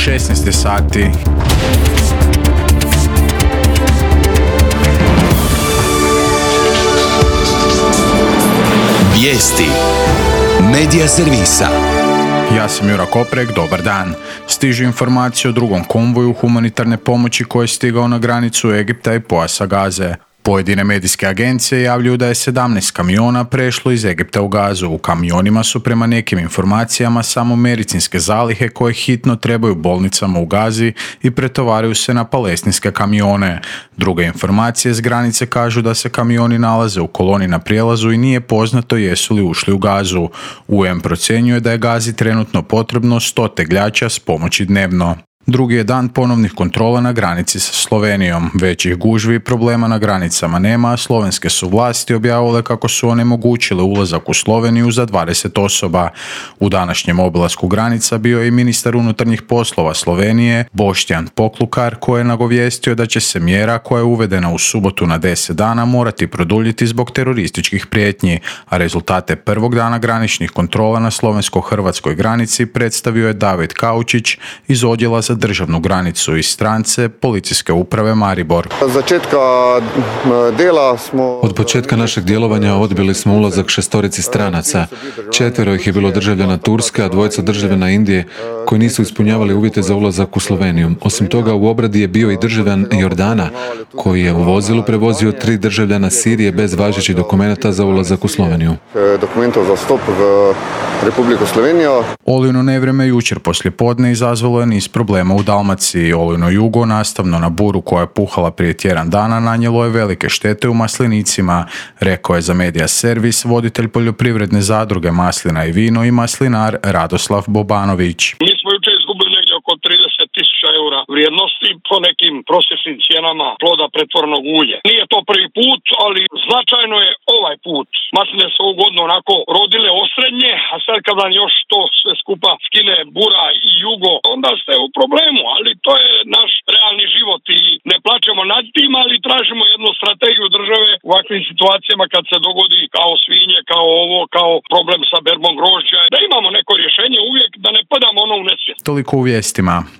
16 sati. Vijesti Medija servisa. Ja sam Jura Koprek, dobar dan. Stižu informacije o drugom konvoju humanitarne pomoći koji je stigao na granicu Egipta i pojasa Gaze. Pojedine medijske agencije javljaju da je 17 kamiona prešlo iz Egipta u Gazu. U kamionima su prema nekim informacijama samo medicinske zalihe koje hitno trebaju bolnicama u Gazi i pretovaraju se na palestinske kamione. Druge informacije s granice kažu da se kamioni nalaze u koloni na prijelazu i nije poznato jesu li ušli u Gazu. UN procjenjuje da je Gazi trenutno potrebno 100 tegljača s pomoći dnevno. Drugi je dan ponovnih kontrola na granici sa Slovenijom. Većih gužvi i problema na granicama nema, a slovenske su vlasti objavile kako su onemogućile ulazak u Sloveniju za 20 osoba. U današnjem obilasku granica bio je i ministar unutarnjih poslova Slovenije, Boštjan Poklukar, koji je nagovijestio da će se mjera koja je uvedena u subotu na 10 dana morati produljiti zbog terorističkih prijetnji, a rezultate prvog dana graničnih kontrola na slovensko-hrvatskoj granici predstavio je David Kaučić iz odjela za državnu granicu iz strance Policijske uprave Maribor. Od početka našeg djelovanja odbili smo ulazak 6 stranaca. 4 ih je bilo državljana Turske, a 2 državljana Indije koji nisu ispunjavali uvjete za ulazak u Sloveniju. Osim toga, u obradi je bio i državljan Jordana koji je u vozilu prevozio 3 državljana Sirije bez važećih dokumenata za ulazak u Sloveniju. Olujno nevrijeme jučer poslijepodne izazvalo je niz problema u Dalmaciji. Olujno jugo, nastavno na buru koja je puhala prije tjedan dana, nanijelo je velike štete u maslinicima, rekao je za Medija servis voditelj poljoprivredne zadruge Maslina i vino i maslinar Radoslav Bobanović. Mi smo jučer izgubili negdje oko 30.000 eura vrijednosti po nekim prosječnim cijenama ploda pretvorenog ulja. Nije to prvi put, ali značajno je ovaj put. Masline su ovu godinu onako rodile osrednje, a sad kad vam još to sve skupa skine bura i jugo, onda ste u problemu, ali to je naš realni život i ne plačemo nad tim, ali tražimo jednu strategiju države u ovakvim situacijama kad se dogodi kao svinje, kao ovo, kao problem sa berbom grožđa, da imamo neko rješenje uvijek, da ne padamo ono u nesvijest. Toliko u vijestima.